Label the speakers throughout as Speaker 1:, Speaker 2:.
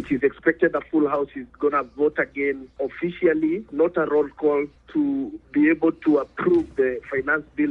Speaker 1: It is expected the full House is going to vote again officially, not a roll call, to be able to approve the Finance Bill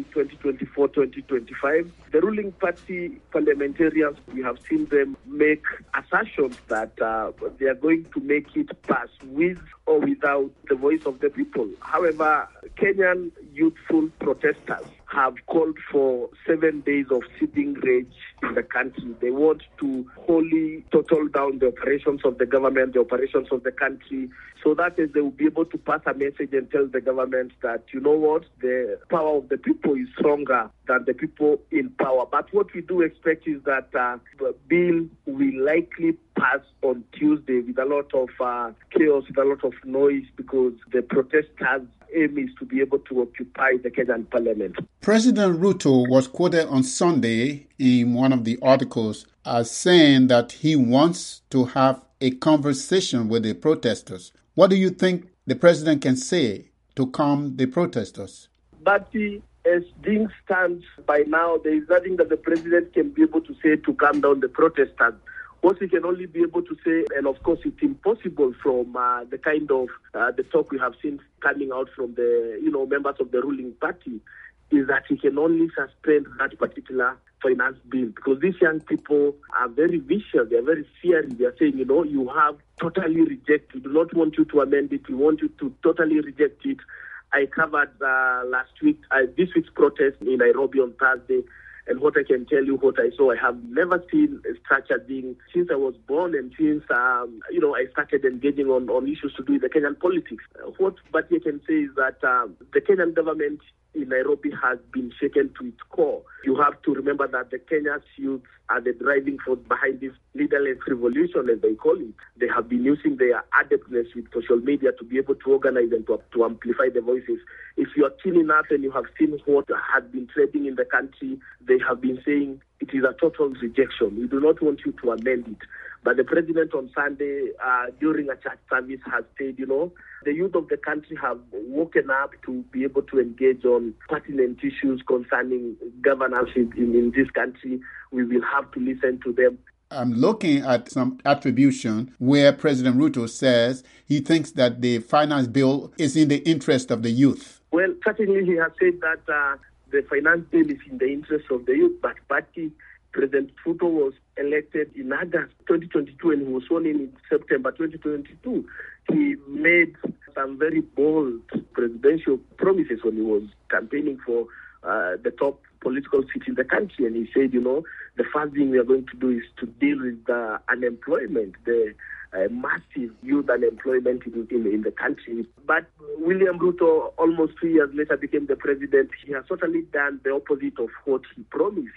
Speaker 1: 2024-2025. The ruling party parliamentarians, we have seen them make assertions that they are going to make it pass with or without the voice of the people. However, Kenyan youthful protesters have called for 7 days of sitting rage in the country. They want to wholly total down the operations of the government, the operations of the country, so that is they will be able to pass a message and tell the government that, you know what, the power of the people is stronger than the people in power. But what we do expect is that the bill will likely pass on Tuesday with a lot of chaos, with a lot of noise, because the protesters' aim is to be able to occupy the Kenyan parliament.
Speaker 2: President Ruto was quoted on Sunday in one of the articles as saying that he wants to have a conversation with the protesters. What do you think the president can say to calm the protesters?
Speaker 1: But as things stand by now, there is nothing that the president can be able to say to calm down the protesters. What he can only be able to say, and of course it's impossible from the kind of the talk we have seen coming out from the members of the ruling party, is that he can only suspend that particular finance bill, because these young people are very vicious, they are very fiery. They are saying, you have totally rejected. We do not want you to amend it. We want you to totally reject it. I covered this week's protest in Nairobi on Thursday, and what I can tell you, what I saw, I have never seen such a thing since I was born and since I started engaging on issues to do with the Kenyan politics. What Bati can say is that the Kenyan government in Nairobi has been shaken to its core. You have to remember that the Kenya's youth are the driving force behind this leaderless revolution, as they call it. They have been using their adeptness with social media to be able to organize and to amplify the voices. If you are keen enough and you have seen what has been trending in the country, they have been saying it is a total rejection. We do not want you to amend it. But the president on Sunday, during a church service, has said, the youth of the country have woken up to be able to engage on pertinent issues concerning governance in this country. We will have to listen to them.
Speaker 2: I'm looking at some attribution where President Ruto says he thinks that the finance bill is in the interest of the youth.
Speaker 1: Well, certainly he has said that the finance bill is in the interest of the youth, but President Ruto was elected in August 2022 and he was sworn in September 2022. He made some very bold presidential promises when he was campaigning for the top political seat in the country. And he said, the first thing we are going to do is to deal with the unemployment, the massive youth unemployment in the country. But William Ruto, almost 3 years later, became the president. He has totally done the opposite of what he promised.